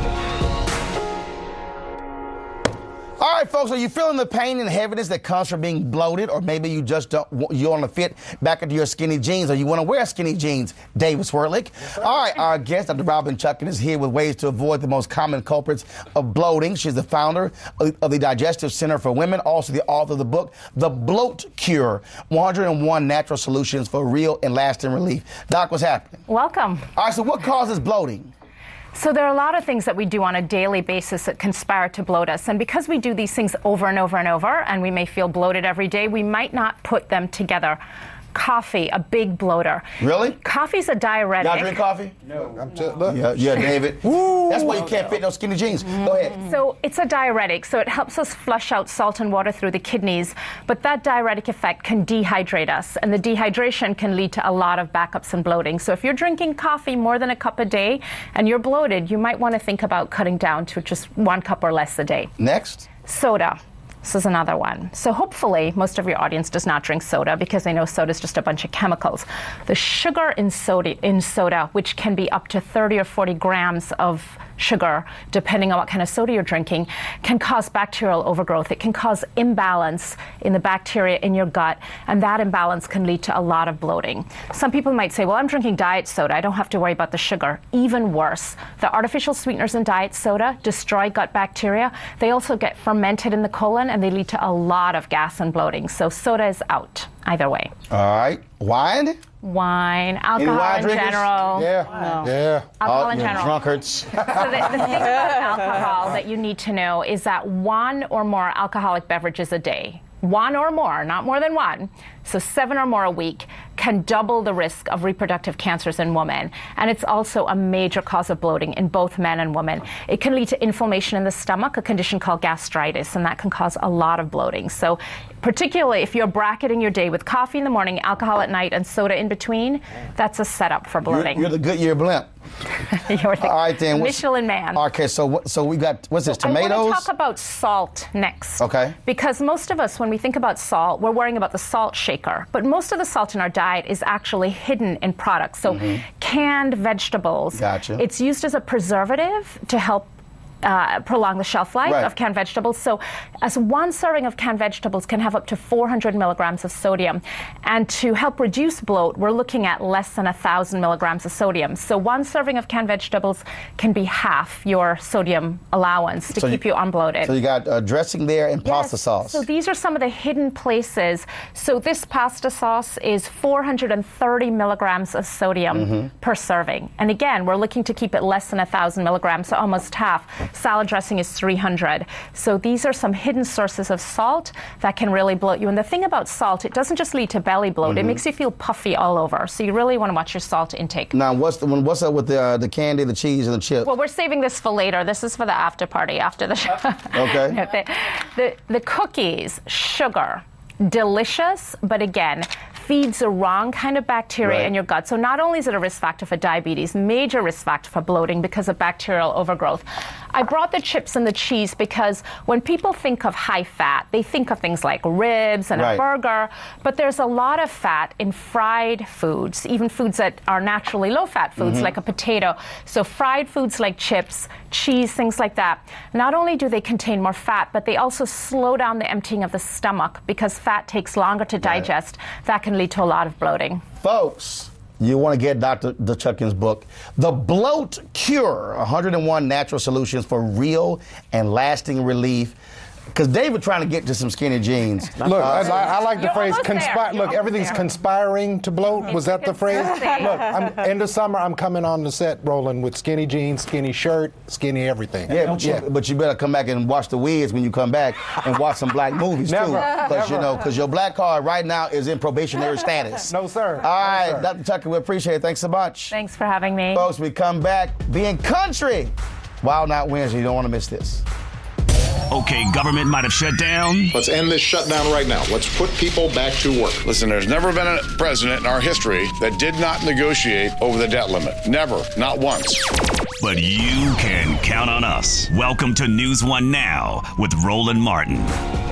All right, folks, are you feeling the pain and heaviness that comes from being bloated, or maybe you just don't, you want to fit back into your skinny jeans, or you want to wear skinny jeans? David Swerlick. Yes, all right, our guest, Doctor Robin Chutkan, is here with ways to avoid the most common culprits of bloating. She's the founder of the Digestive Center for Women, also the author of the book, The Bloat Cure, one hundred and one Natural Solutions for Real and Lasting Relief. Doc, what's happening? Welcome. All right, so what causes bloating? So there are a lot of things that we do on a daily basis that conspire to bloat us. And because we do these things over and over and over, and we may feel bloated every day, we might not put them together. Coffee, a big bloater. Really? Coffee's a diuretic. Y'all drink coffee? No. I'm just, look. Yeah, yeah, David. That's why you can't fit those skinny jeans. Go ahead. So it's a diuretic, so it helps us flush out salt and water through the kidneys, but that diuretic effect can dehydrate us, and the dehydration can lead to a lot of backups and bloating. So if you're drinking coffee more than a cup a day and you're bloated, you might want to think about cutting down to just one cup or less a day. Next. Soda. This is another one. So hopefully most of your audience does not drink soda because they know soda is just a bunch of chemicals. The sugar in soda, in soda, which can be up to thirty or forty grams of sugar, depending on what kind of soda you're drinking, can cause bacterial overgrowth. It can cause imbalance in the bacteria in your gut, and that imbalance can lead to a lot of bloating. Some people might say, well, I'm drinking diet soda. I don't have to worry about the sugar. Even worse, the artificial sweeteners in diet soda destroy gut bacteria. They also get fermented in the colon, and they lead to a lot of gas and bloating. So soda is out, either way. All right. Wine? Wine, alcohol wine in drinkers? general. Yeah. No. Yeah. Alcohol All, in you know, general. Drunkards. So the, the thing about alcohol that you need to know is that one or more alcoholic beverages a day, one or more, not more than one, so seven or more a week, can double the risk of reproductive cancers in women. And it's also a major cause of bloating in both men and women. It can lead to inflammation in the stomach, a condition called gastritis, and that can cause a lot of bloating. So particularly if you're bracketing your day with coffee in the morning, alcohol at night, and soda in between, that's a setup for bloating. You're, you're the Goodyear blimp. You're the All right, then. Michelin man. Okay, so what, so we got, what's this, tomatoes? I want to talk about salt next. Okay. Because most of us, when we think about salt, we're worrying about the salt shaker. But most of the salt in our diet is actually hidden in products. So Mhm. canned vegetables. Gotcha. It's used as a preservative to help Uh, prolong the shelf life Right. of canned vegetables. So as one serving of canned vegetables can have up to four hundred milligrams of sodium. And to help reduce bloat, we're looking at less than one thousand milligrams of sodium. So one serving of canned vegetables can be half your sodium allowance to So keep you, unbloated. So you got uh, dressing there and pasta sauce. So these are some of the hidden places. So this pasta sauce is four hundred thirty milligrams of sodium Mhm. per serving. And again, we're looking to keep it less than one thousand milligrams, so almost half. Salad dressing is three hundred. So these are some hidden sources of salt that can really bloat you. And the thing about salt, it doesn't just lead to belly bloat. It Mhm. makes you feel puffy all over. So you really want to watch your salt intake. Now, what's the what's up with the uh, the candy, the cheese, and the chips? Well, we're saving this for later. This is for the after party, after the show. Okay. the, the, the cookies, sugar, delicious, but again, feeds the wrong kind of bacteria Right. in your gut. So not only is it a risk factor for diabetes, major risk factor for bloating because of bacterial overgrowth. I brought the chips and the cheese because when people think of high fat, they think of things like ribs and Right. a burger, but there's a lot of fat in fried foods, even foods that are naturally low-fat foods Mhm. like a potato. So fried foods like chips, cheese, things like that. Not only do they contain more fat, but they also slow down the emptying of the stomach because fat takes longer to digest. That can lead to a lot of bloating. Folks, you want to get Doctor DeChuckin's book, The Bloat Cure, one hundred one Natural Solutions for Real and Lasting Relief. Because David trying to get to some skinny jeans. Look, I, I like the You're phrase almost there. conspire. You're Look, everything's almost there. conspiring to bloat. Was that the phrase? Look, I'm, end of summer, I'm coming on the set rolling with skinny jeans, skinny shirt, skinny everything. Yeah, but you, but you better come back and watch the Wiz when you come back and watch some black movies Never, too. Because you never. know, because your black card right now is in probationary status. No, sir. All right, No, sir. Doctor Tucker, we appreciate it. Thanks so much. Thanks for having me. Folks, we come back being country. Wild Night Wednesday. You don't want to miss this. Okay, government might have shut down. Let's end this shutdown right now. Let's put people back to work. Listen, there's never been a president in our history that did not negotiate over the debt limit. Never. Not once. But you can count on us. Welcome to News One Now with Roland Martin.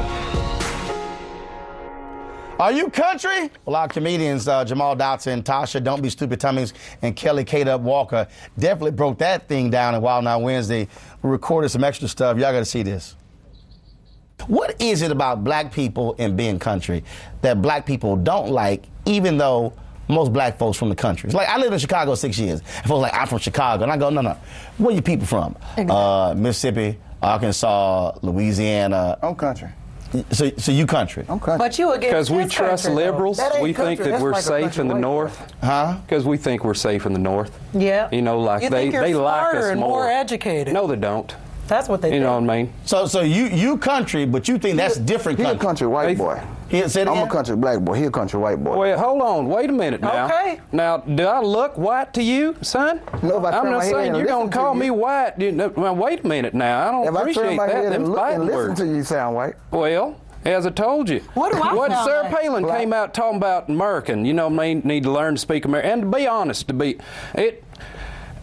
Are you country? Well, our comedians, uh, Jamal Dotson, Tasha, Don't Be Stupid Tummings, and Kelly K-Dub Walker definitely broke that thing down in Wild Night Wednesday. We recorded some extra stuff. Y'all got to see this. What is it about black people and being country that black people don't like, even though most black folks from the country? It's like, I lived in Chicago six years. And folks like, I'm from Chicago. And I go, no, no. Where you people from? Uh, Mississippi, Arkansas, Louisiana. I'm country. So, so you country? I'm country. But you again, Because we trust liberals. We think that we're safe in the north. Huh? Because we think we're safe in the north. Yeah. You know, like You they, think you're they like smarter us and more. more educated. No, they don't. That's what they You think. know what I mean? So, so you you country, but you think that's different He country? a country white boy. He said I'm again? a country black boy. He a country white boy. Well, hold on. Wait a minute now. Okay. Now, do I look white to you, son? No, if I I'm turn not my head saying and you're going listen to to call you- me white. You know, well, wait a minute now. I don't If I appreciate turn my that. head Them and look fighting and listen words. to you, you sound white. Well, as I told you. What do I What sound Sarah like? Palin Black. came out talking about American, you know what I mean, need to learn to speak American. And to be honest, to be, it,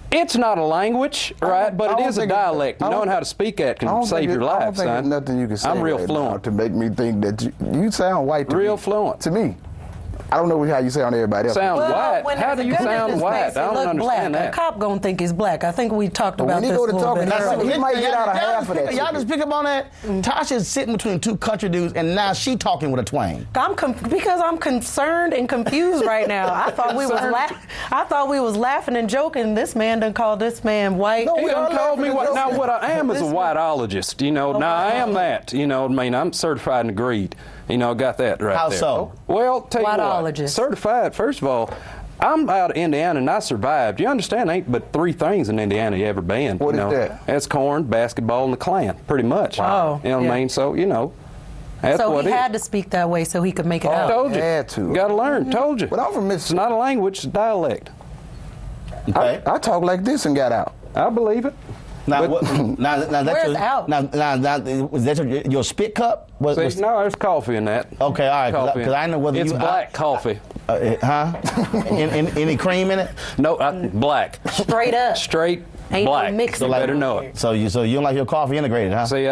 It's not a language, right? But it is a dialect. Knowing how to speak that can save your life, son. I don't think there's nothing you can say I'm real right fluent now to make me think that you, you sound white to real me. fluent. To me. I don't know how you sound to everybody else. Sound well, white? How do you sound white? I don't look understand black. that. A cop gonna think he's black. I think we talked about when he this go to a little talking, bit that's earlier. he might get out of Y'all half just of pick- that. Y'all just pick up on that. Tasha's sitting between two country dudes, and now she talking with a twang. I'm com- because I'm concerned and confused right now. I thought we was la- I thought we was laughing and joking. This man done called this man white. No, he done called me white. Now, what I am is a whiteologist. You know, now I am that. You know what I mean? I'm certified and agreed. You know, got that right How there. so? Well, tell you what. Whiteologist. Certified, first of all, I'm out of Indiana and I survived. You understand, ain't but three things in Indiana you ever banned. What you is know? that? That's corn, basketball, and the Klan, pretty much. Wow. You know what Yeah. I mean? So, you know, that's so what he it had is. to speak that way so he could make it I out. told you. Had to. Got to learn. Told you. But I'm from It's not a language, it's a dialect. Okay. I, I talk like this and got out. I believe it. Now, what, now, now, that's Where's your, out? Now, now, now, was that your, your spit cup? Was, See, was- no, there's coffee in that. Okay, all right, Coffee. because I, I know whether it's you... black I, coffee. Uh, huh? in, in, any cream in it? No, I, black. Straight up. Straight Ain't no black. mixing. You better know it. So you so you don't like your coffee integrated, huh? See, I,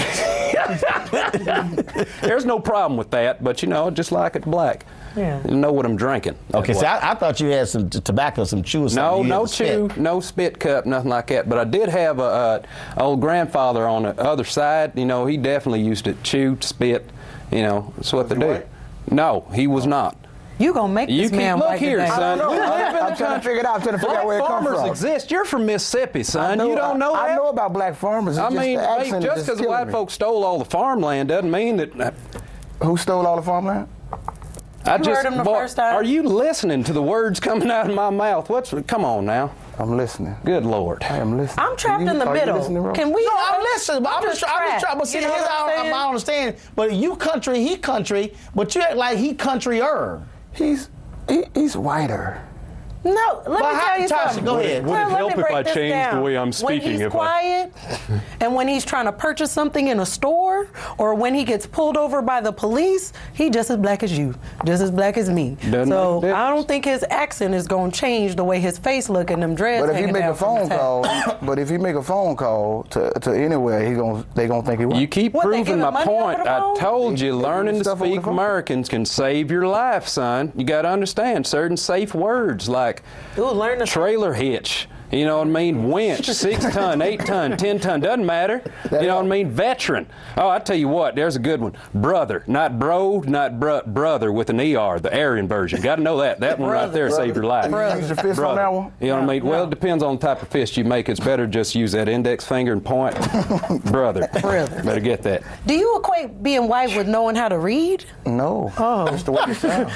I, there's no problem with that, but you know, just like it black. Yeah. You know what I'm drinking. Okay, That so way. I, I thought you had some t- tobacco, some chew or No, something. You no had to chew, spit. no spit cup, nothing like that. But I did have a, a old grandfather on the other side. You know, he definitely used to chew, spit. You know, that's what they do. white? No, he was not. You gonna make You this keep man look white here, today. son. I We don't know. live in I'm the trying to country. figure it out. I'm trying to figure Black out where it comes farmers from. exist. You're from Mississippi, son. I know, you don't know I, that. I know about black farmers. It's I just mean, the hey, accent just is because killing white me. folks stole all the farmland doesn't mean that. Who stole all the farmland? I You just, heard him the boy, first time? Are you listening to the words coming out of my mouth? What's? Come on now. I'm listening. Good Lord. I am listening. I'm trapped Are you- in the are you middle. listening, Ro? Can we? No, I'm listening, but I'm, just, I'm just trying. But see, You know here's what I'm how I, saying? I understand. But you country, he country, but you act like he countryer. He's he, he's whiter. No, let But me how- tell you Tasha, something. go ahead. Would it Well, let help me if break I this changed down. the way I'm When speaking he's if I- quiet, and when he's trying to purchase something in a store, or when he gets pulled over by the police, he just as black as you, just as black as me. Doesn't so make a I don't think his accent is going to change the way his face look and them dreads. But if he hanging make down a from phone his head. call, but if he make a phone call to, to anywhere, he gon' they gonna think he white. You keep What, they proving giving my money over point. the I phone? told They- you, they learning do to stuff over speak the phone. Americans can save your life, son. You got to understand certain safe words like Ooh, learn to trailer hitch. You know what I mean? Winch, six ton, eight ton, ten ton, doesn't matter. You know what I mean? Veteran. Oh, I tell you what, there's a good one. Brother, not bro, not bro, brother with an E R, the Aryan version. Got to know that. That one right there saved your life. You use your fist on that one? You know what I mean? Well, it depends on the type of fist you make. It's better just use that index finger and point. Brother. Brother. Better get that. Do you equate being white with knowing how to read? No. Oh. That's the way you sound.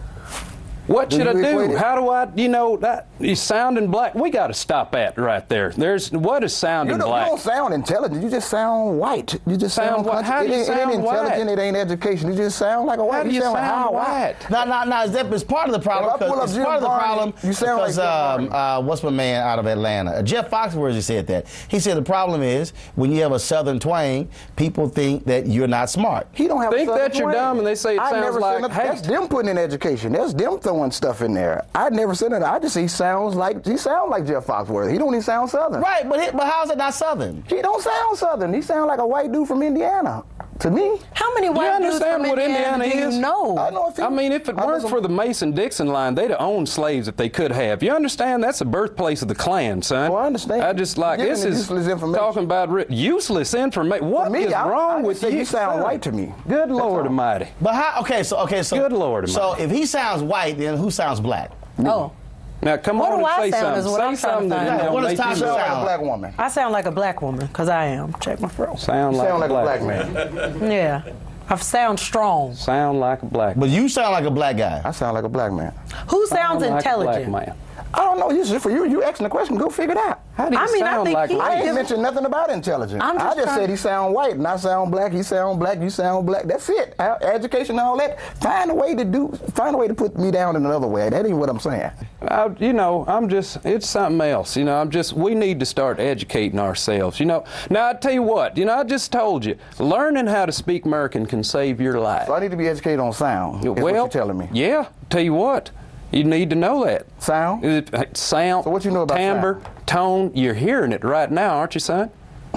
What Do should I you equate do? it? How do I, you know, that you sounding black? We got to stop that right there. There's what is sounding You don't, you black? don't sound intelligent. You just sound white. You just Sound sound, what? country. How do it you ain't, sound it ain't intelligent. white? It ain't education. You just sound like a white. How do you sound like sound how white? No, no, no. Is that is part of the problem? If I pull up It's Jim part of the Varney, problem. you sound like because, Jim um, Varney. uh, what's my man out of Atlanta? Jeff Foxworthy said that. He said the problem is when you have a Southern twang, people think that you're not smart. He don't have Think a Southern that you're twang. dumb and they say it I sounds never like said nothing. hate. That's them putting in education. That's them throwing stuff in there. I never said that. I just say he sounds like he sounds like Jeff Foxworthy. He don't even sound Southern. Right, but he, but how's it not Southern? He don't sound Southern. He sound like a white dude from Indiana. To me. How many You white dudes understand from what Indiana, Indiana do is? you know? I know a few. I mean, if it I know weren't some- for the Mason-Dixon line, they'd have owned slaves if they could have. You understand? That's the birthplace of the Klan, son. Well, I understand. I just like You're this giving is useless information. talking about ri- useless information. What For me, is I- wrong I just with say you? you sound son? white to me. Good That's Lord all. Almighty. But how? Okay, so okay, so Good Lord So Almighty. if he sounds white, then who sounds black? Oh. Now come What on do and I say sound something. is what say I'm trying to something find that out. don't What does make you Tasha You sound like a sound? black woman. I sound like a black woman, because I am. Check my throat. sound You like, sound a like black a black man. Yeah. I sound strong. Sound like a black. But you sound like a black guy. I sound like a black man. Who sounds Sound like a intelligent? black man. I don't know. You just for you, you asking the question. Go figure it out. How do you I mean, I sound think like he a I is. ain't mentioned nothing about intelligence. I'm I just just trying- said he sound white, and I sound black. He sound black. You sound black. That's it. Uh, Education, and all that. Find a way to do. Find a way to put me down in another way. That ain't what I'm saying. I, you know, I'm just, it's something else. You know, I'm just, we need to start educating ourselves. You know, now I tell you what, you know, I just told you, learning how to speak American can save your life. So I need to be educated on sound. Is well, what you're telling me. Yeah, tell you what, you need to know that. Sound? It- Sound. So what you know about timbre, tone, you're hearing it right now, aren't you, son?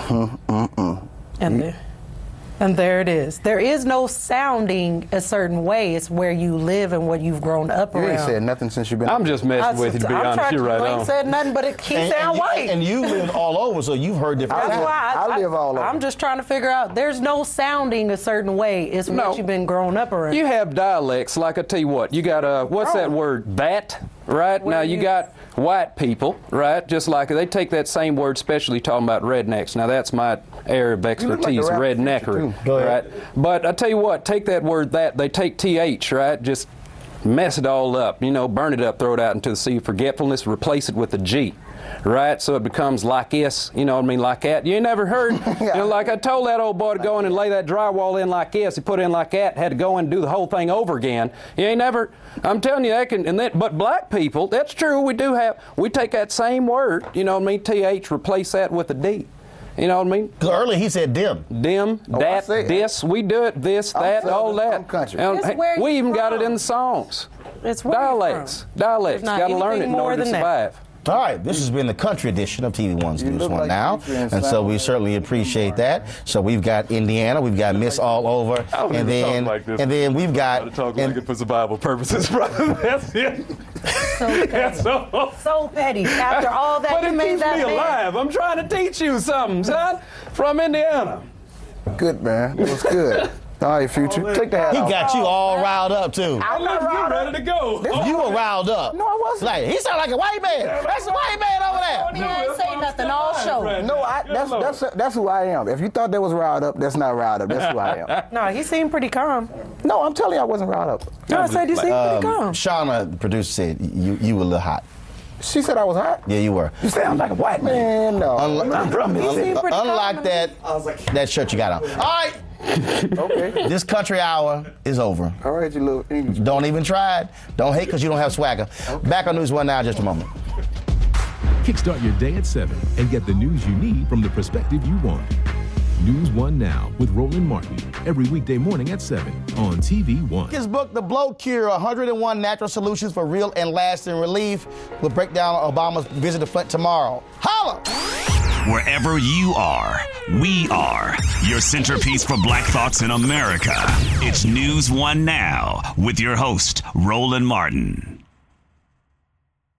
And there, and there it is. There is no sounding a certain way. It's where you live and what you've grown up You around. ain't said nothing since you've been. I'm just messing I- with you, to be I'm honest. trying You're to- right you ain't on. said nothing, but it, he And, sound and, you, white. and you lived all over, so you've heard different That's sounds. why I, I live all over. I'm just trying to figure out. There's no sounding a certain way. It's No. what you've been grown up around. You have dialects, like I tell you what, you got, uh, what's that word, that, right? What Now, do you you- got white people, right? Just like they take that same word, especially talking about rednecks. Now, that's my area of look like expertise, the rap redneckery, teacher, too. Go ahead. right? But I tell you what, take that word that, they take T H, right? Just mess it all up, you know, burn it up, throw it out into the sea of forgetfulness, replace it with a G. Right, so it becomes like this, you know what I mean, like that. You ain't never heard, you know, like I told that old boy to go in and lay that drywall in like this. He put it in like that, had to go in and do the whole thing over again. You ain't never, I'm telling you, that can, and that, but black people, that's true, we do have, we take that same word, you know what I mean, T H, replace that with a D. You know what I mean? Because earlier he said dim. Dim, Oh, I that, say it. this, we do it, this, I'm that, Southern, all that. I'm country. And, It's hey, where we you even got it from. in the songs. It's where you're Dialects, from. dialects, There's not got to learn it anything in more order to than that. survive. All right, this has been the country edition of T V One's You News look One like Now, country and and so sound we like certainly appreciate that. So we've got Indiana, we've got Miss All Over, I don't and even then talk like this. and then we've got to talk and- like it for survival purposes, brother. That's it. So petty. all. So petty. After all that, But you it made keeps that me man. alive. I'm trying to teach you something, son. From Indiana. Good, man. It was good. All right, Future. Take the hat he off. got you all riled up too. I'm not ready to go. You were riled up. No, I wasn't. Like he sounded like a white man. That's a white man over He there. ain't say nothing all show. No, I, that's that's that's who I am. If you thought that was riled up, that's not riled up. That's who I am. No, he seemed pretty calm. No, I'm telling you, I wasn't riled up. No, I said he seemed Um, pretty calm. Shauna, the producer, said you you were a little hot. She said I was hot. Yeah, you were. You sound like a white man. No, Unli- I'm from He Mississippi. seemed pretty calm Unlike to that me. that shirt you got on. All right, Okay. this country hour is over. All right, you little English. Don't even try it. Don't hate because you don't have swagger. Back on News One Now in just a moment. Kickstart your day at seven and get the news you need from the perspective you want. News One Now with Roland Martin, every weekday morning at seven on T V One. His book, The Blow Cure, one hundred and one Natural Solutions for Real and Lasting Relief. We'll break down Obama's visit to Flint tomorrow. Holla! Wherever you are, we are your centerpiece for Black Thoughts in America. It's News One Now with your host, Roland Martin.